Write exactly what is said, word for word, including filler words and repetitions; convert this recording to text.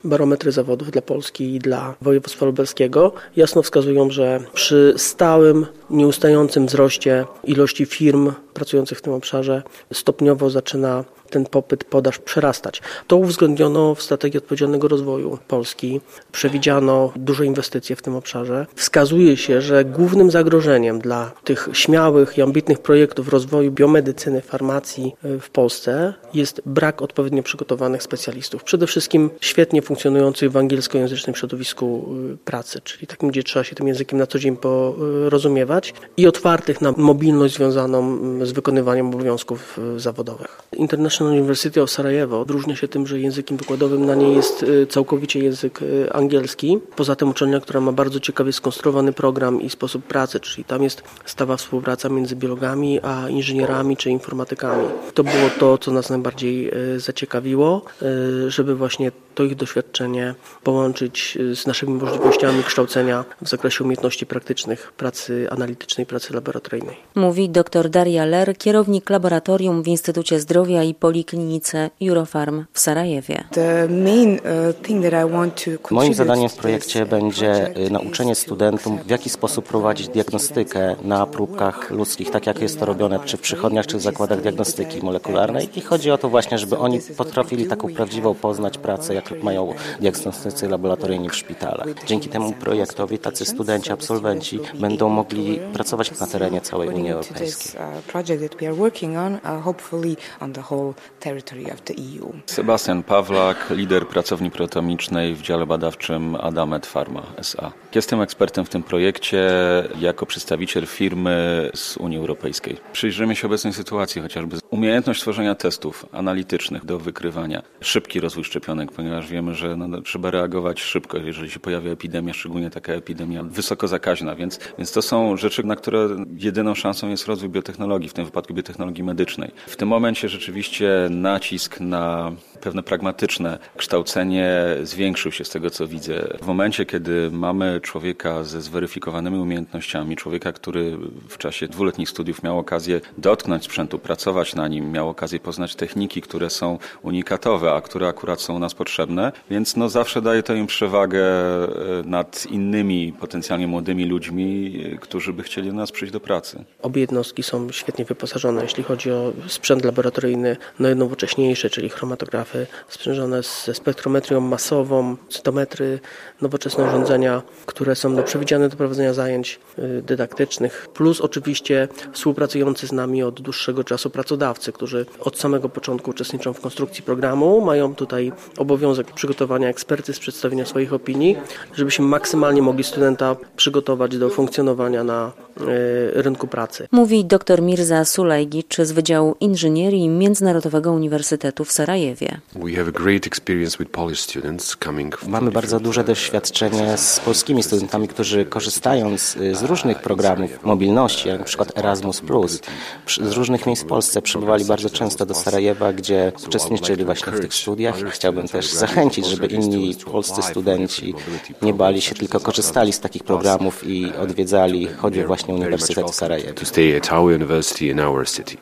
Barometry zawodów dla Polski i dla województwa lubelskiego jasno wskazują, że przy stałym, nieustającym wzroście ilości firm pracujących w tym obszarze stopniowo zaczyna ten popyt, podaż przerastać. To uwzględniono w strategii odpowiedzialnego rozwoju Polski. Przewidziano duże inwestycje w tym obszarze. Wskazuje się, że głównym zagrożeniem dla tych śmiałych i ambitnych projektów rozwoju biomedycyny, farmacji w Polsce jest brak odpowiednio przygotowanych specjalistów. Przede wszystkim świetnie funkcjonujących w angielskojęzycznym środowisku pracy, czyli takim, gdzie trzeba się tym językiem na co dzień porozumiewać i otwartych na mobilność związaną z wykonywaniem obowiązków zawodowych. International University of Sarajevo odróżnia się tym, że językiem wykładowym na niej jest całkowicie język angielski. Poza tym uczelnia, która ma bardzo ciekawie skonstruowany program i sposób pracy, czyli tam jest stała współpraca między biologami a inżynierami czy informatykami. To było to, co nas najbardziej zaciekawiło, żeby właśnie to ich doświadczenie połączyć z naszymi możliwościami kształcenia w zakresie umiejętności praktycznych pracy analitycznej, pracy laboratoryjnej. Mówi dr Daria Ler, kierownik laboratorium w Instytucie Zdrowia i Poliklinice Eurofarm w Sarajewie. Moim zadaniem w projekcie będzie nauczenie studentów, w jaki sposób prowadzić diagnostykę na próbkach ludzkich, tak jak jest to robione czy w przychodniach, czy w zakładach diagnostyki molekularnej. I chodzi o to właśnie, żeby oni potrafili taką prawdziwą poznać pracę, jak mają diagnostycy laboratoryjni w szpitalach. Dzięki temu projektowi tacy studenci, absolwenci będą mogli pracować na terenie całej Unii Europejskiej. Sebastian Pawlak, lider pracowni proteomicznej w dziale badawczym Adamet Pharma S A. Jestem ekspertem w tym projekcie jako przedstawiciel firmy z Unii Europejskiej. Przyjrzymy się obecnej sytuacji, chociażby umiejętność tworzenia testów analitycznych do wykrywania, szybki rozwój szczepionek, ponieważ wiemy, że no, trzeba reagować szybko, jeżeli się pojawia epidemia, szczególnie taka epidemia wysoko zakaźna, więc, więc to są rzeczy, na które jedyną szansą jest rozwój biotechnologii, w tym wypadku biotechnologii medycznej. W tym momencie rzeczywiście nacisk na pewne pragmatyczne kształcenie zwiększył się z tego, co widzę. W momencie, kiedy mamy człowieka ze zweryfikowanymi umiejętnościami, człowieka, który w czasie dwuletnich studiów miał okazję dotknąć sprzętu, pracować na nim, miał okazję poznać techniki, które są unikatowe, a które akurat są u nas potrzebne, więc no zawsze daje to im przewagę nad innymi potencjalnie młodymi ludźmi, którzy by chcieli do nas przyjść do pracy. Obie jednostki są świetnie wyposażone, jeśli chodzi o sprzęt laboratoryjny najnowocześniejszy, czyli chromatografy sprzężone ze spektrometrią masową, cytometry, nowoczesne urządzenia, które są do przewidziane do prowadzenia zajęć dydaktycznych, plus oczywiście współpracujący z nami od dłuższego czasu pracodawcy, którzy od samego początku uczestniczą w konstrukcji programu, mają tutaj obowiązek przygotowania ekspertyz, przedstawienia swoich opinii, żebyśmy maksymalnie mogli studenta przygotować do funkcjonowania na rynku pracy. Mówi dr Mirza Sulejgic z Wydziału Inżynierii Międzynarodowego Uniwersytetu w Sarajewie. Mamy bardzo duże doświadczenie z polskimi studentami, którzy korzystają z, z różnych programów mobilności, jak na przykład Erasmus plus. Z różnych miejsc w Polsce przybywali bardzo często do Sarajewa, gdzie uczestniczyli właśnie w tych studiach. Chciałbym też zachęcić, żeby inni polscy studenci nie bali się, tylko korzystali z takich programów i odwiedzali choćby właśnie Uniwersytet w Sarajewie.